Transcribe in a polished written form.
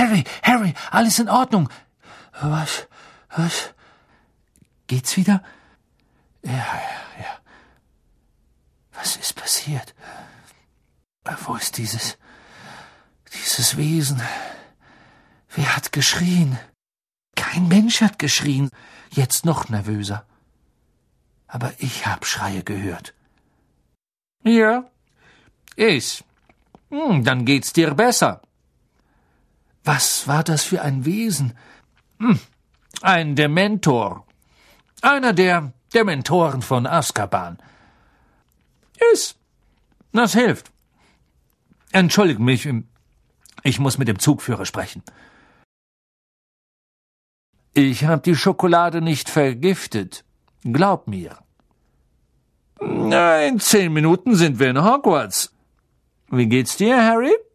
Harry, alles in Ordnung. Was? Geht's wieder? Ja. Was ist passiert? Wo ist dieses Wesen? Wer hat geschrien? Kein Mensch hat geschrien. Jetzt noch nervöser. Aber ich hab Schreie gehört. Ja, ich. Dann geht's dir besser. Was war das für ein Wesen? Ein Dementor. Einer der Dementoren von Azkaban. Das hilft. Entschuldige mich, ich muss mit dem Zugführer sprechen. Ich habe die Schokolade nicht vergiftet. Glaub mir. In 10 Minuten sind wir in Hogwarts. Wie geht's dir, Harry?